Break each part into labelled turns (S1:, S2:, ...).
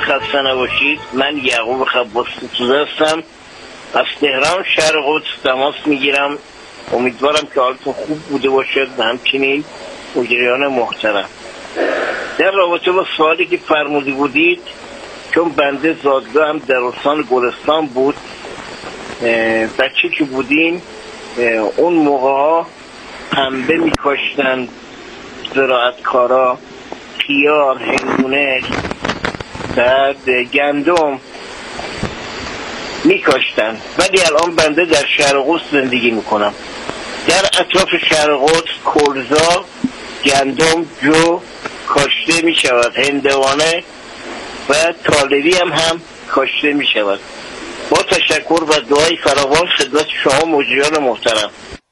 S1: خسته نباشید. من یعقوب خباستوزه هستم، از تهران شهر قدس تماس میگیرم. امیدوارم که حالتون خوب بوده باشد و همچنین مجریان محترم. در رابطه با سوالی که فرمودی بودید، چون بنده زادگاه هم در استان گلستان بود، بچه که بودیم اون موقع ها پنبه میکاشتن زراعتکارا، خیار، هندونه، بعد گندم میکاشتن. ولی الان بنده در شهر قدس زندگی میکنم. در اطراف شهر قدس کلزا، گندم، جو کاشته میشود، هندوانه و طالبی هم کاشته میشود. با تشکر و دعای فراوان خدمت شما مجریان محترم.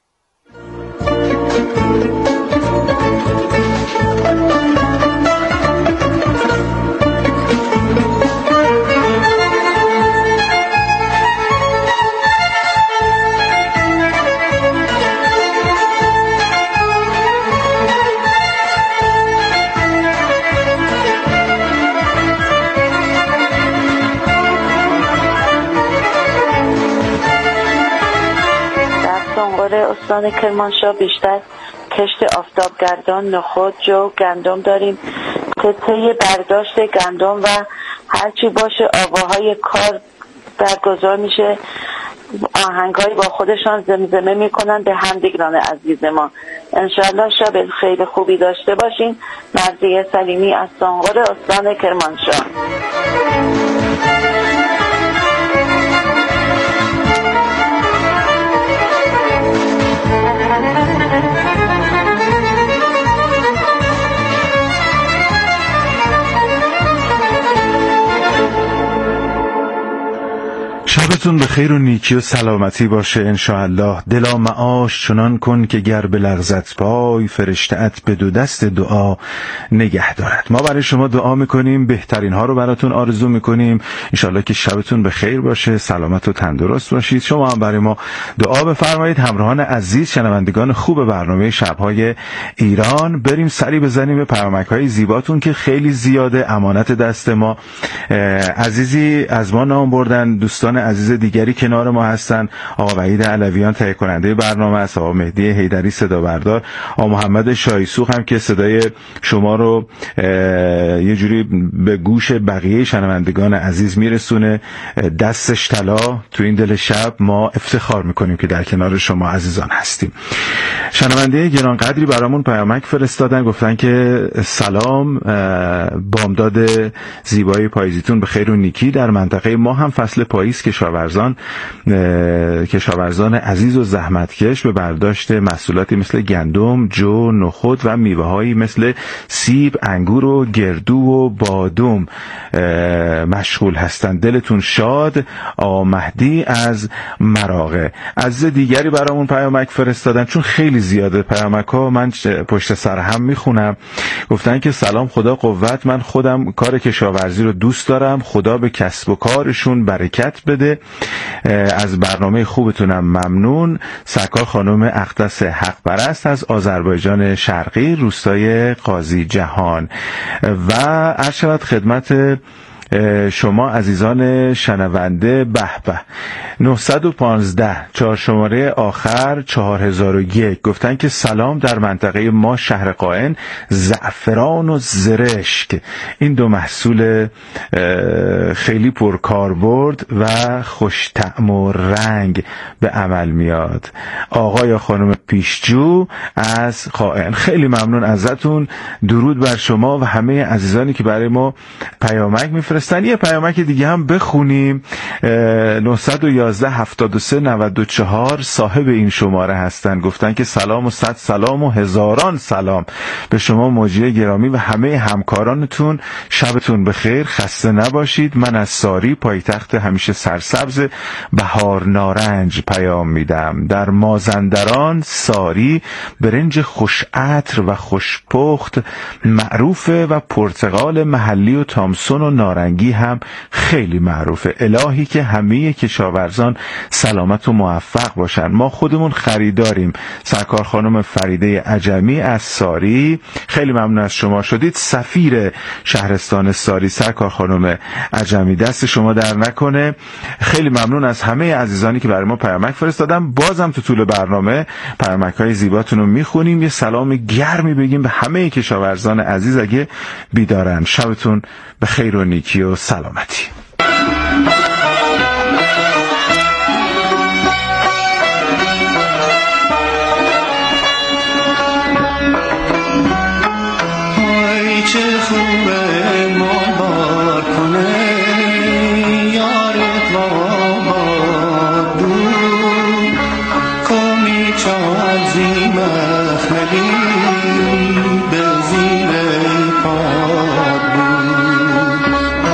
S2: استان کرمانشاه بیشتر کشت آفتابگردان، نخود، جو، گندم داریم که طی برداشت گندم و هرچی باشه آواهای کار برگزار میشه، آهنگایی با خودشان زمزمه میکنن به همدیگران عزیز ما. انشالله شب خیلی خوبی داشته باشین. مرضیه سلیمی از سانقور استان کرمانشاه.
S3: شبتون به خیر و نیکی و سلامتی باشه انشاءالله. دلا معاش چنان کن که گر به لغزت پای، فرشته‌ات به دو دست دعا نگه دارد. ما برای شما دعا میکنیم، بهترین ها رو براتون آرزو میکنیم. انشاءالله که شبتون به خیر باشه، سلامت و تندرست باشید. شما هم برای ما دعا بفرمایید. همراهان عزیز، شنوندگان خوب برنامه شبهای ایران، بریم سری بزنیم به پیامک‌های زیباتون که خیلی زیاده. امانت دست ما. عزیزی از ما نام بردن، دوستان عزیز دیگری کنار ما هستن. آقا وحید علویان تهیه کننده برنامه است، آقا مهدی حیدری صدا بردار، آقا محمد شایسوخ هم که صدای شما رو یه جوری به گوش بقیه شنوندگان عزیز میرسونه. دستش طلا تو این دل شب. ما افتخار میکنیم که در کنار شما عزیزان هستیم. شنونده گرانقدری برامون پیامک فرستادن، گفتن که سلام، بامداد زیبای پاییزیتون به خیر و نیکی. در منطقه ما هم فصل پاییز کشاورزان عزیز و زحمتکش به برداشت محصولاتی مثل گندم، جو، نخود و میوه‌هایی مثل سیب، انگور و گردو و بادام مشغول هستند. دلتون شاد. آقا مهدی از مراغه. عزیز دیگری برامون پیامک فرستادن، چون خیلی زیاده پیامک‌ها، من پشت سر هم میخونم. گفتن که سلام، خدا قوت، من خودم کار کشاورزی رو دوست دارم، خدا به کسب و کارشون برکت بده. از برنامه خوبتونم ممنون. سرکار خانم اقدس حق پرست از آذربایجان شرقی، روستای قاضی جهان. و عرض شود خدمت شما عزیزان شنونده، به 915 4 شماره آخر 4001 گفتن که سلام، در منطقه ما شهر قائن زعفران و زرشک، این دو محصول خیلی پرکاربرد و خوش طعم و رنگ به عمل میاد. آقا یا خانم پیشجو از قائن، خیلی ممنون ازتون. درود بر شما و همه عزیزانی که برای ما پیامک میفرستن. یه پیامک دیگه هم بخونیم. 911 73 94 صاحب این شماره هستن، گفتن که سلام و صد سلام و هزاران سلام به شما مجری گرامی و همه همکارانتون. شبتون بخیر، خسته نباشید. من از ساری، پایتخت همیشه سرسبز بهار نارنج پیام میدم. در مازندران ساری برنج خوش عطر و خوشپخت معروفه و پرتقال محلی و تامسون و نارنج فرنگی هم خیلی معروفه. الهی که همه کشاورزان سلامت و موفق باشن. ما خودمون خریداریم. سرکار خانم فریده عجمی از ساری، خیلی ممنون از شما شدید سفیر شهرستان ساری. سرکار خانم عجمی دست شما در نکنه. خیلی ممنون از همه عزیزانی که برای ما پیامک فرستادن. بازم تو طول برنامه پیامک‌های زیباتون رو میخونیم. یه سلام گرمی بگیم به همه کشاورزان عزیز اگه بیدارن. شبتون به خیر و نیکی و سلامتی.
S4: چه خوبه ما بار کنه یارت واباد بود کمی چازی مخملی به زیر پاد بود.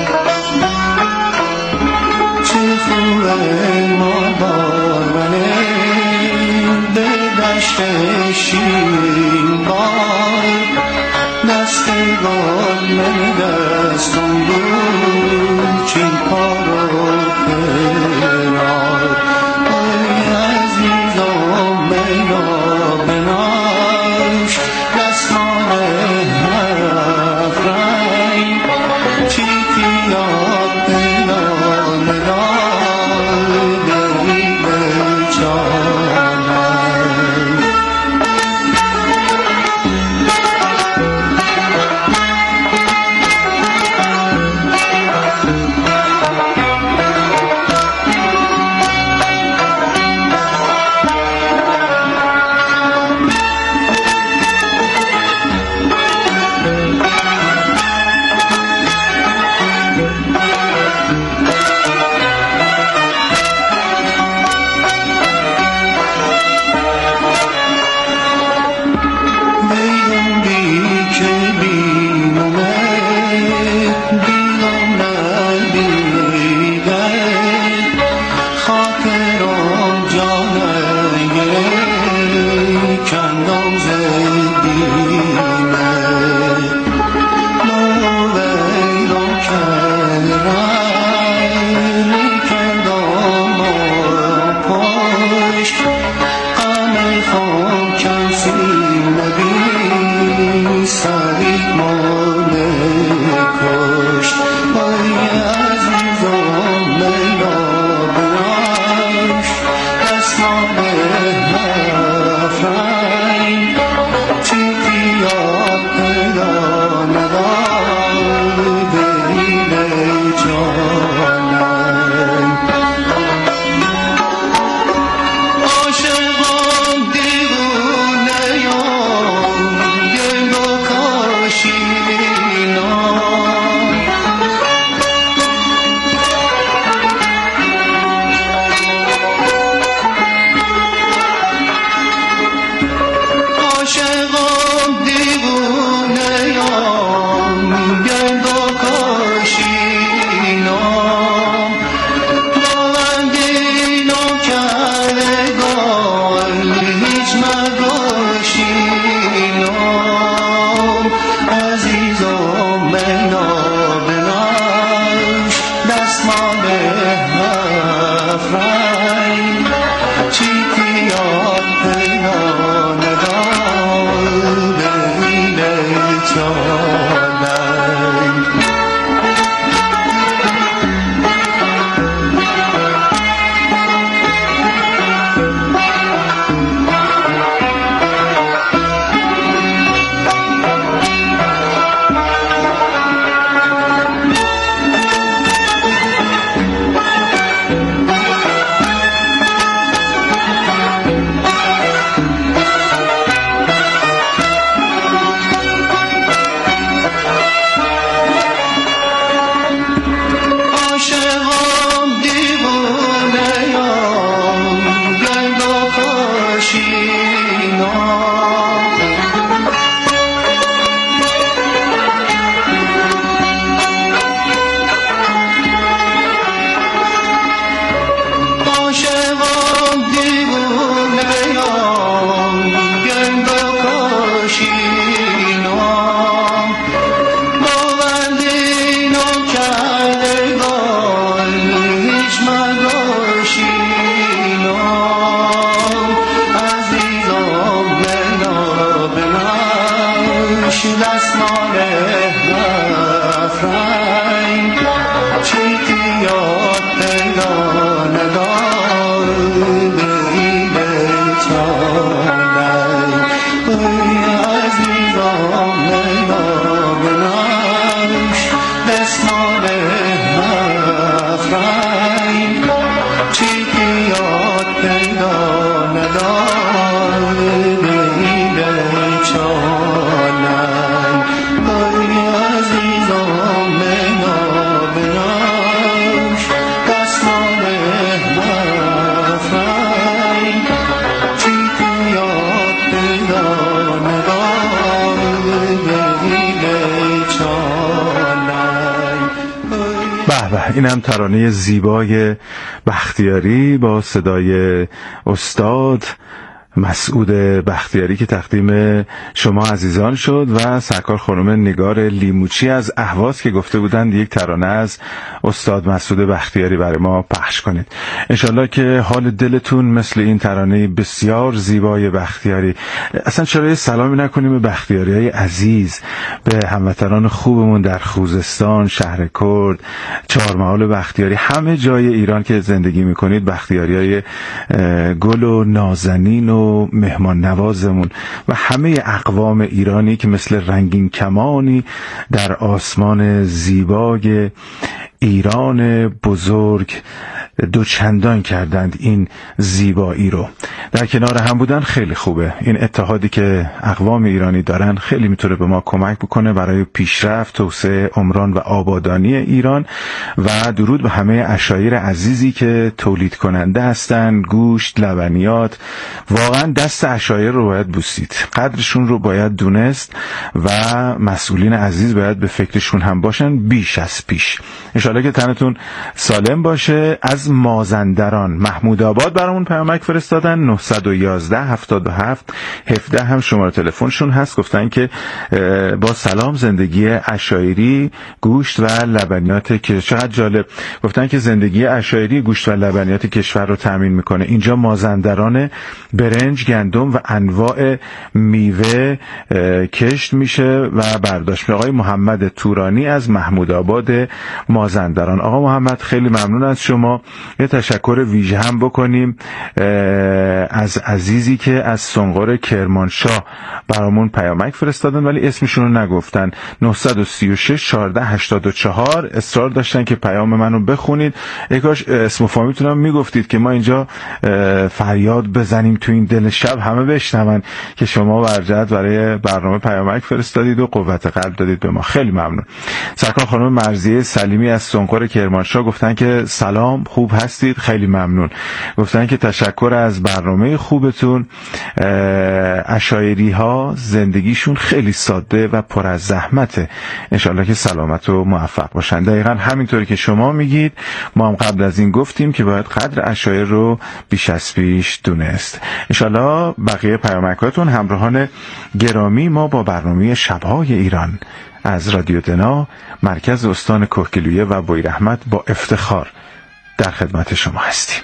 S4: چه خوبه ما بار منه به دشت شیرین بار دست گل من دستم بود چین پارو پرار ای عزیزم بینا بناش دستان حرف رای چی تیاد پیدا ندار دلی بچانه. دستمال رفرنگ چیزی یاد پیدا نداره به چالنگ ای عزیزان لیلا بناش دستمال رفرنگ چیزی یاد پیدا نداره به چالنگ ای عزیزان لیلا بناش دستمال رفرنگ چیزی یاد پیدا نداره به چالنگ.
S3: به به، این هم ترانه زیبای بختیاری با صدای استاد مسعود بختیاری که تقدیم شما عزیزان شد و سرکار خانم نگار لیموچی از اهواز که گفته بودند یک ترانه از استاد مسعود بختیاری برای ما پخش کنید. انشالله که حال دلتون مثل این ترانه بسیار زیبای بختیاری. اصلا چرا یه سلامی نکنیم به بختیاری های عزیز، به هموطنان خوبمون در خوزستان، شهر کرد، چهارمحال بختیاری، همه جای ایران که زندگی میکنید، بختیاری های گل و نازنین و مهمان نوازمون و همه اقوام ایرانی که مثل رنگین کمانی در آسمان زیبای ایران بزرگ دوچندان کردند این زیبایی رو. در کنار هم بودن خیلی خوبه. این اتحادی که اقوام ایرانی دارن خیلی میتونه به ما کمک بکنه برای پیشرفت، توسعه، عمران و آبادانی ایران. و درود به همه عشایر عزیزی که تولید کننده هستن، گوشت، لبنیات. واقعا دست عشایر رو باید بوسید، قدرشون رو باید دونست و مسئولین عزیز باید به فکرشون هم باشن بیش از پیش. انشالله که تنتون سالم باشه. از مازندران محمود آباد برامون پیامک فرستادن، 911 77 17 هم شماره تلفنشون هست. گفتن که با سلام، زندگی عشایری، گوشت و لبنیات که چقدر جالب. گفتن که زندگی عشایری، گوشت و لبنیات کشور رو تامین میکنه. اینجا مازندران برنج، گندم و انواع میوه کشت میشه و برداشت. آقای محمد تورانی از محمود آباد مازندران. آقا محمد خیلی ممنون از شما. یه تشکر ویژه هم بکنیم از عزیزی که از سنقر کرمانشاه برامون پیامک فرستادن ولی اسمشون رو نگفتن. 936 14 84 اصرار داشتن که پیام منو بخونید. کاش اسم و فامیلتون هم میگفتید که ما اینجا فریاد بزنیم تو این دل شب همه بشنون که شما برجت برای برنامه پیامک فرستادید و قوت قلب دادید به ما. خیلی ممنون. سرکار خانم مرضیه سلیمی از سنقر کرمانشاه گفتن که سلام، خوب هستید؟ خیلی ممنون. گفتن که تشکر از برنامه خوبتون. عشایری ها زندگیشون خیلی ساده و پر از زحمته. انشالله که سلامت و موفق باشن. دقیقا همینطوری که شما میگید. ما هم قبل از این گفتیم که باید قدر عشایر رو بیش از پیش دونست. انشالله بقیه پیامکاتون. همراهان گرامی، ما با برنامه شب‌های ایران از رادیو دنا، مرکز استان کهگیلویه و بویراحمد با افتخار در خدمت شما هستیم.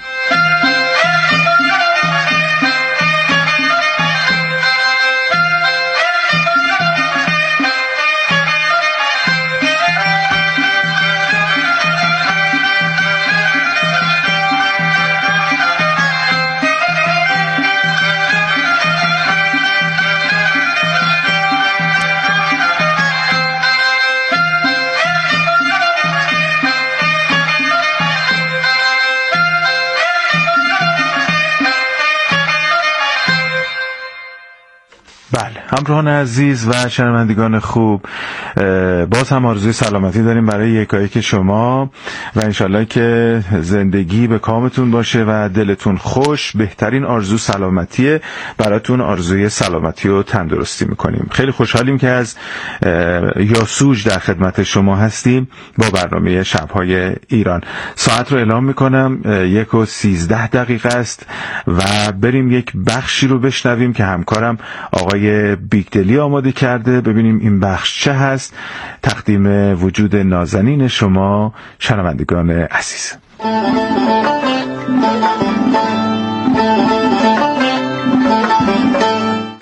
S3: بله، همراهان عزیز و شنوندگان خوب، باز هم آرزوی سلامتی داریم برای یکایک شما و انشالله که زندگی به کامتون باشه و دلتون خوش. بهترین آرزو سلامتیه براتون. آرزوی سلامتی و تندرستی میکنیم. خیلی خوشحالیم که از یاسوج در خدمت شما هستیم با برنامه شب‌های ایران. ساعت رو اعلام میکنم 1:13 است و بریم یک بخشی رو بشنویم که همکارم آقای بیگدلی آماده کرده. ببینیم این بخش چه هست. تقدیم وجود نازنین شما شنوندگان عزیز.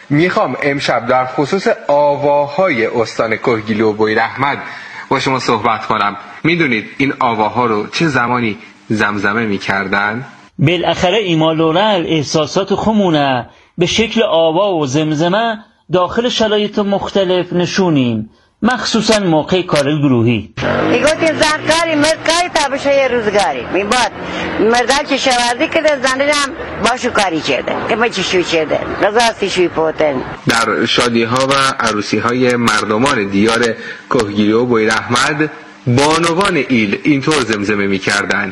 S5: میخوام امشب در خصوص آواهای استان کهگیلو و بویراحمد با شما صحبت کنم. میدونید این آواها رو چه زمانی زمزمه میکردن؟
S6: بالاخره ایمالورل احساسات خمونه به شکل آوا و زمزمه داخل شرایط مختلف نشونیم، مخصوصا موقع کار گروهی.
S7: میگوید زن کاری مرد کاری تا بشه یه روزگاری میباد مردان چه شوردی کرده زنده هم باشو کاری کرده که ما چشوی کرده رضاستی شوی پوتن.
S5: در شادی ها و عروسی های مردمان دیار کهگیلو و بویراحمد بانوان ایل اینطور زمزمه میکردن: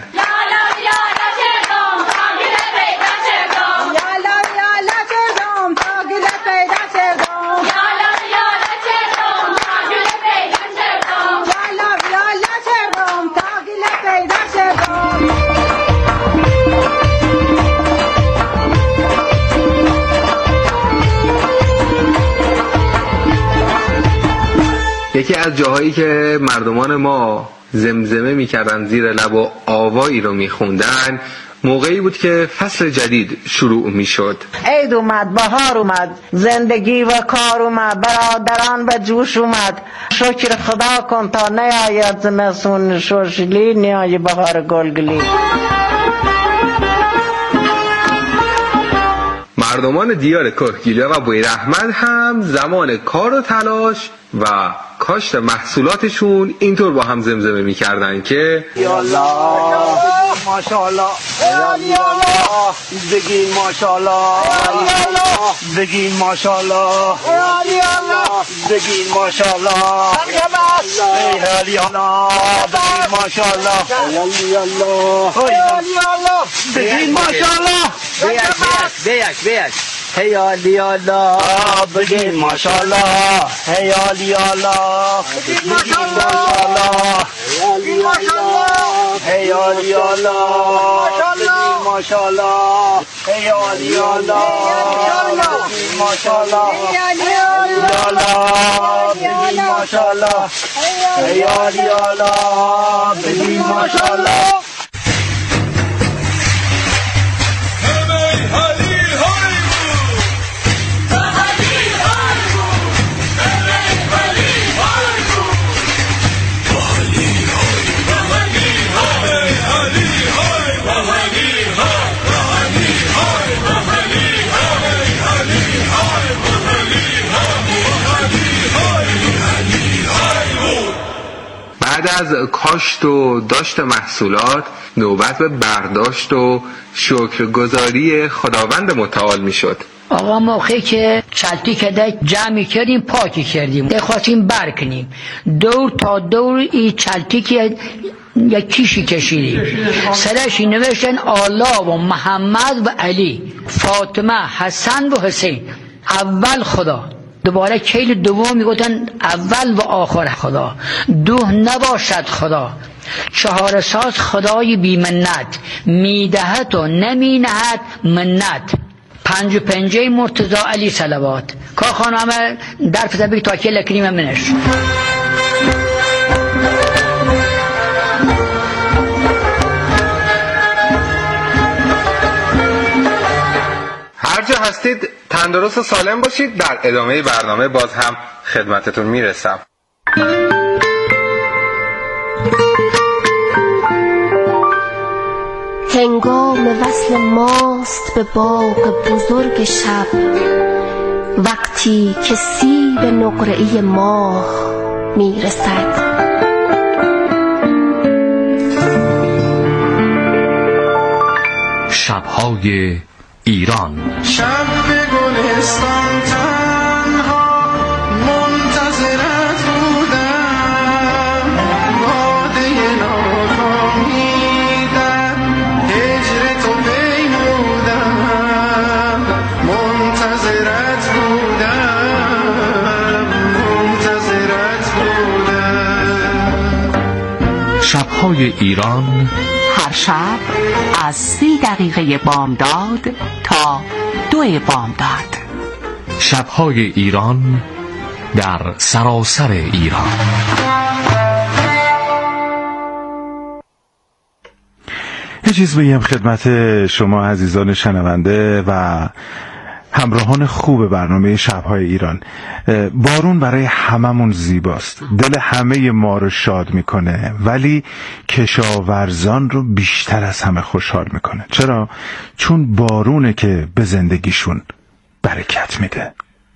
S5: یکی از جاهایی که مردمان ما زمزمه میکردن زیر لب و آوایی رو میخوندن موقعی بود که فصل جدید شروع میشد.
S7: عید اومد، بهار اومد، زندگی و کار اومد، برادران به جوش اومد. شکر خدا کن تا نیاید زمستون شوشلی نیای بهار گلگلی.
S5: مردمان دیار کهگیلو و بویراحمد هم زمان کار و تلاش و کاشت محصولاتشون اینطور با هم زمزمه میکردن که
S8: یالا ماشاءالله یالا بگین ماشاءالله بگین ماشاءالله بگین ماشاءالله یالا بگین ماشاءالله بگین ماشاءالله بیاک هی علی الله بگین ماشاءالله هی علی الله بگین ماشاءالله هی علی الله بگین ماشاءالله هی علی الله بگین ماشاءالله بگین ماشاءالله هی علی الله بگین ماشاءالله.
S5: بعد از کاشت و داشت محصولات نوبت به برداشت و شکرگزاری خداوند متعال میشد.
S9: آقا موقعی که چلتی کده جمعی کردیم پاکی کردیم خواستیم برکنیم دور تا دور این چلتی که یک کیشی کشیدیم سرشی نوشتن آلا و محمد و علی فاطمه حسن و حسین اول خدا دوباره کیل دوم میگفتن اول و آخر خدا دو نباشد خدا چهار ساز خدای بی منت میدهد و نمی نهد منت پنج و پنجه مرتضی علی صلوات که خانم در فتبیک تا که لکنیم منش.
S5: هر جا هستید تندرست و سالم باشید. در ادامه برنامه باز هم خدمتتون میرسم.
S10: هنگام وصل ماست به باغ بزرگ شب وقتی که سیب نقره‌ای ماه میرسد
S11: شب‌های ایران.
S4: شب به گلستان تنها منتظرت بودم باده ناکامیدن هجر تو پیمودم منتظرت بودم
S11: شب‌های ایران
S12: هر شب از 30 دقیقه بامداد تا 2 بامداد.
S11: شب‌های ایران در سراسر ایران.
S3: یه چیز بگم خدمت شما عزیزان شنونده و همراهان خوب برنامه شب‌های ایران، بارون برای هممون زیباست، دل همه ما رو شاد میکنه، ولی کشاورزان رو بیشتر از همه خوشحال میکنه. چرا؟ چون بارونه که به زندگیشون برکت میده.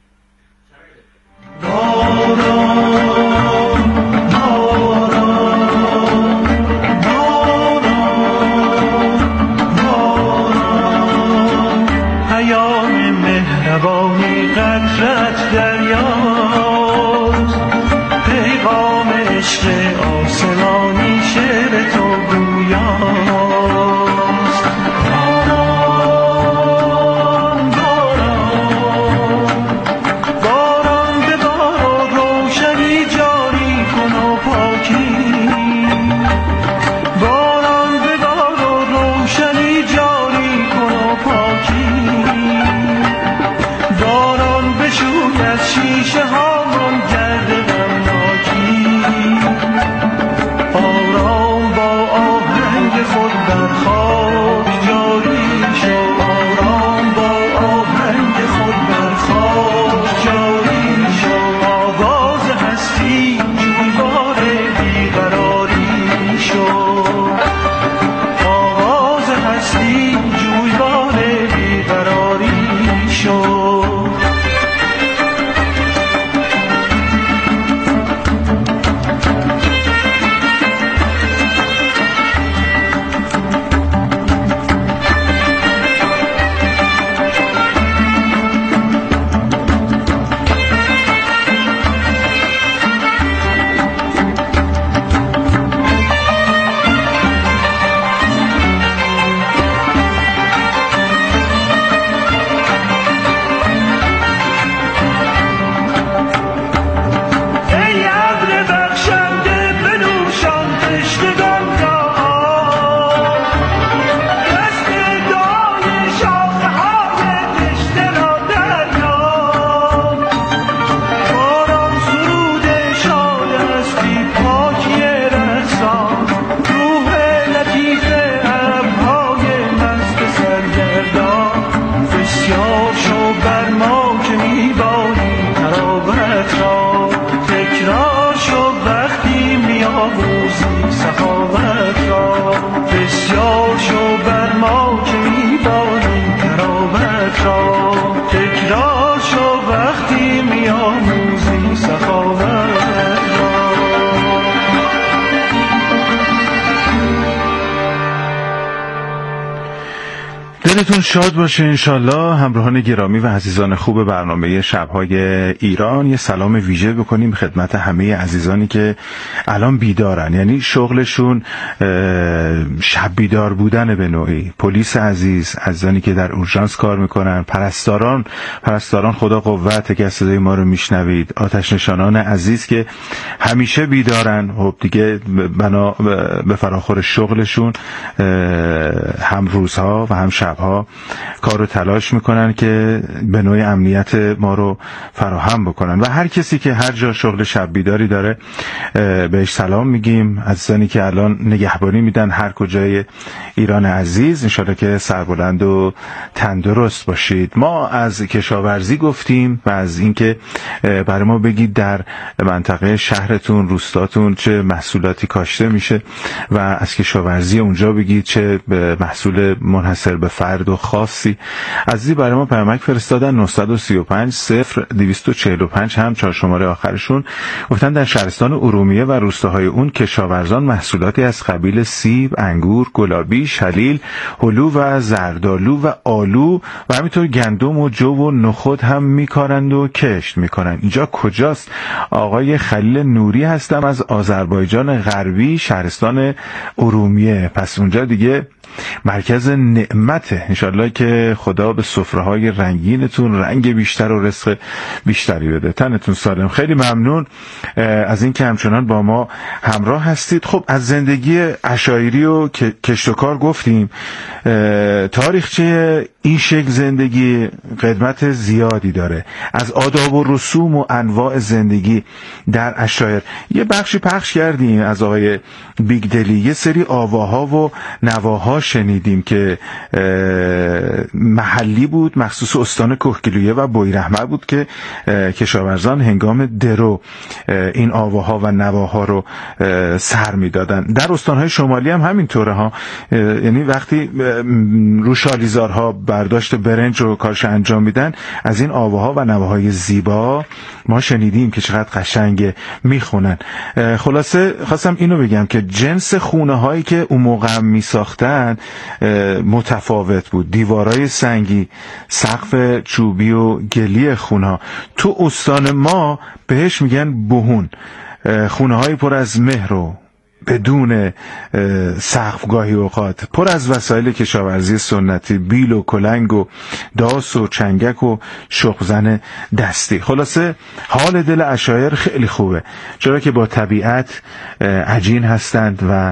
S4: مهربانی قدرت دریاست، پیغام عشق آسمانی شعر تو گویاست. باران باران به بار و روشنی جاری کن و پاکی، باران به بار و روشنی جاری کن و پاکی، باران بشوی از شیشه هامان گرد غمناکی، آرام با آهنگ خود بر خاک جاری شو، آرام با آهنگ خود بر خاک جاری شو، آواز هستی جویبار بیقراری شو، آواز هستی جویبار بیقراری شو.
S3: دلتون شاد باشه انشالله. همراهان گرامی و عزیزان خوب برنامه شب‌های ایران، یه سلام ویژه بکنیم خدمت همه عزیزانی که الان بیدارن، یعنی شغلشون شب بیدار بودن به نوعی. پلیس عزیز، عزیزانی که در اورژانس کار میکنن، پرستاران خدا قوت که صدای ما رو میشنوید، آتش نشانان عزیز که همیشه بیدارن، خب دیگه بنا به فراخور شغلشون هم روزها و هم شبها کار و تلاش میکنن که به نوعی امنیت ما رو فراهم بکنن. و هر کسی که هر جا شغل شب بیداری داره بهش سلام میگیم. عزیزانی که الان نگهبانی میدن هر کجای ایران عزیز، انشالله که سربلند و تندرست باشید. ما از کشاورزی گفتیم و از اینکه برای ما بگید در منطقه شهرتون، روستاتون چه محصولاتی کاشته میشه و از کشاورزی اونجا بگید چه محصول منحصر به فرد و خاصی. عزیزی برای ما پیامک فرستادن 935 0245 هم 4 شماره آخرشون، گفتن در شهرستان ارومیه و روستاهای اون کشاورزان محصولاتی از قبیل سیب، انگور، گلابی، شلیل، هلو و زردآلو و آلو و همینطور گندم و جو و نخود هم میکارند و کشت میکنند. اینجا کجاست؟ آقای خلیل نوری هستم از آذربایجان غربی، شهرستان ارومیه. پس اونجا دیگه مرکز نعمته. انشالله که خدا به سفره‌های رنگینتون رنگ بیشتر و رزق بیشتری بده. تنتون سالم. خیلی ممنون از این که همچنان با ما همراه هستید. خب از زندگی عشایری و کشت و کار گفتیم. تاریخچه این شکل زندگی قدمت زیادی داره. از آداب و رسوم و انواع زندگی در عشایر یه بخشی پخش کردیم از آقای بیگدلی. یه سری آواها و نواها شنیدیم که محلی بود، مخصوص استان کهگیلویه و بویراحمر بود که کشاورزان هنگام درو این آواها و نواها رو سر میدادن. در استانهای شمالی هم همینطوره ها، یعنی وقتی رو شالیزارها برداشت برنج رو کارش انجام میدن، از این آواها و نواهای زیبا ما شنیدیم که چقدر قشنگ میخونن. خلاصه خواستم اینو بگم که جنس خونه هایی که اون موقع میساختن متفاوت بود. دیوارای سنگی، سقف چوبی و گلی خونه ها. تو استان ما بهش میگن بهون، خونه های پر از مهر و بدون سقف، گاهی اوقات پر از وسایل کشاورزی سنتی، بیل و کلنگ و داس و چنگک و شخزن دستی. خلاصه حال دل عشایر خیلی خوبه، چرا که با طبیعت عجین هستند و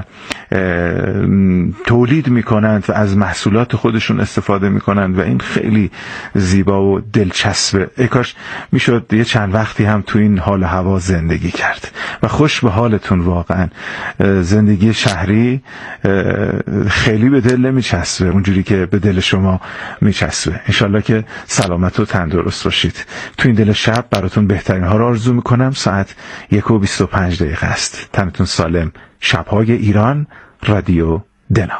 S3: تولید میکنند و از محصولات خودشون استفاده میکنند و این خیلی زیبا و دلچسبه. ای کاش میشد یه چند وقتی هم تو این حال و هوا زندگی کرد. و خوش به حالتون. واقعا زندگی شهری خیلی به دل نمیچسبه اونجوری که به دل شما میچسبه. انشالله که سلامت و تندرست باشید. تو این دل شب براتون بهترین ها رو آرزو میکنم. ساعت 1:25 است. تنتون سالم. شب‌های ایران، رادیو دنا.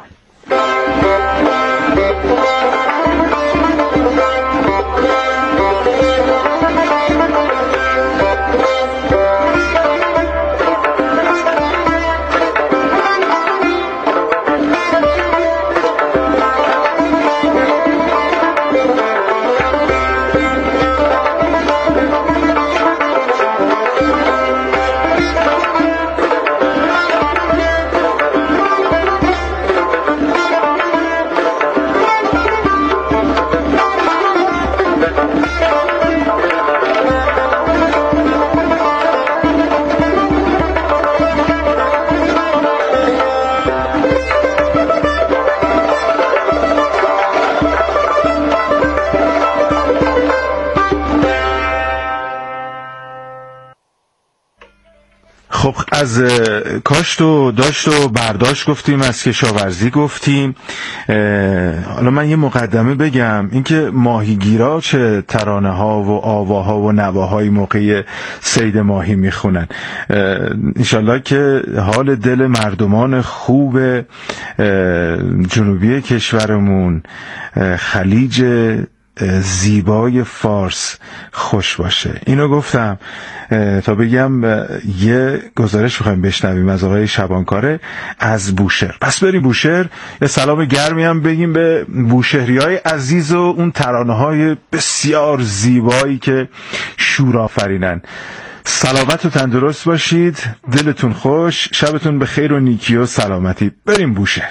S3: خب از کاشت و داشت و برداشت گفتیم، از کشاورزی گفتیم. حالا من یه مقدمه بگم، اینکه ماهیگیرا چه ترانه ها و آواها و نواهای موقع صید ماهی میخونن. انشالله که حال دل مردمان خوب جنوبی کشورمون، خلیج زیبای فارس خوش باشه. اینو گفتم تا بگم یه گزارش میخوایم بشنویم از آقای شبانکاره از بوشهر. پس بریم بوشهر، یه سلام گرمی هم بگیم به بوشهریای عزیز و اون ترانه‌های بسیار زیبایی که شور آفرینن. سلامت و تندرست باشید، دلتون خوش، شبتون به خیر و نیکی و سلامتی. بریم بوشهر.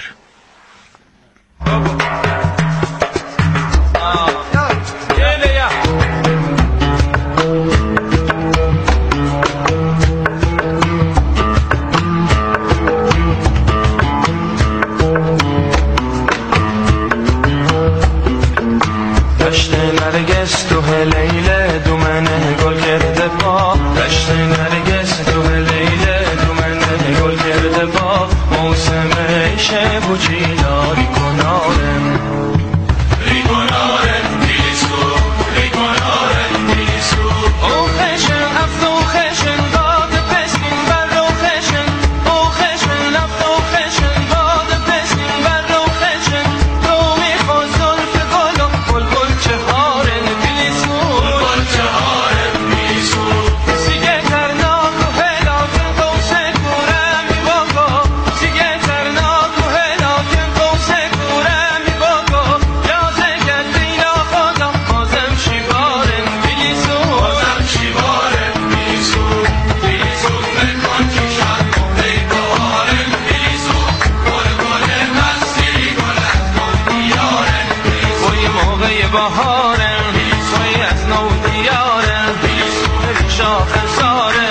S4: بهارم توی از نو دیارم شاخ سارم